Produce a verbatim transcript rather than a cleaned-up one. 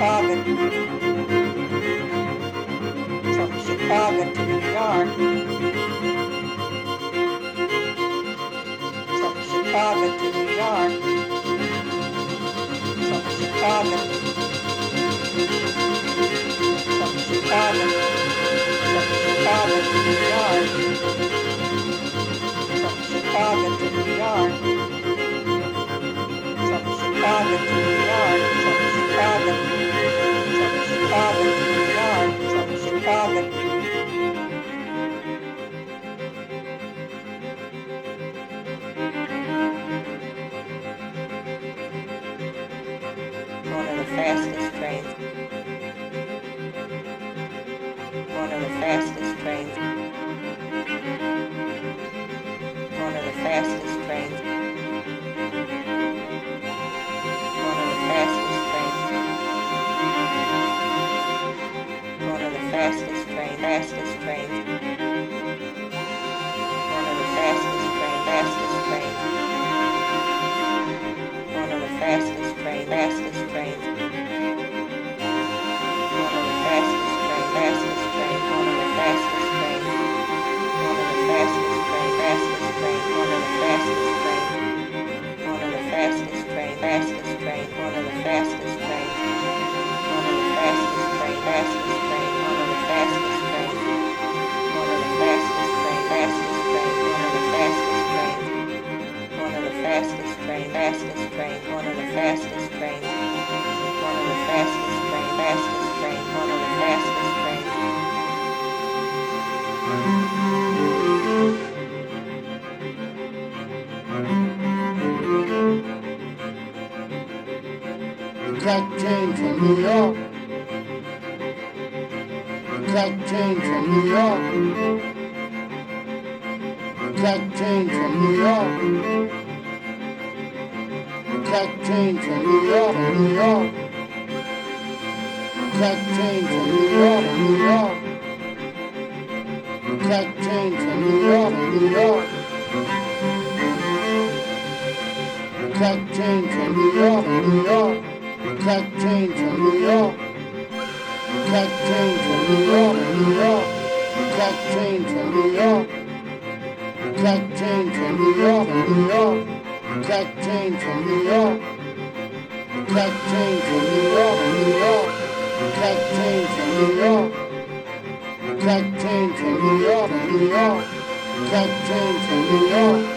Chicago, from Chicago to New York, from Chicago to New York, from Chicago, from Chicago, from Chicago to New York, from Chicago to New York, from Chicago to New York, from Chicago, from Chicago to New York, from Chicago. One of the fastest trains. One of the fastest trains. One of the fastest trains. One of the fastest trains. One of the fastest train, fastest trains. One of the fastest train, fastest trains. One of the fastest train, fastest trains. One of the fastest train, fastest train. One of the fastest trains. One of the fastest train, fastest train. One of the fastest train. One of the fastest train, fastest train. One of the fastest train. One of the fastest train, fastest train. One of the fastest train. One of the fastest train, fastest train. One of the fastest train. One of the fastest train, fastest train. One of the fastest train. One of the fastest train, fastest train. One of the fastest train. Got change from New York. Got change from New York. Got change from New York. Got change from New York, New York. Got change from New York, New York. Got change from New York, New York. Got change from New York, New York. Got change from New York. Got change from New York, New York. Got change from New York. Got change from New York, New York. Got change from New York. Got change from New York, New York. Got change from New York. Got change from New York, New York. Got change from New York.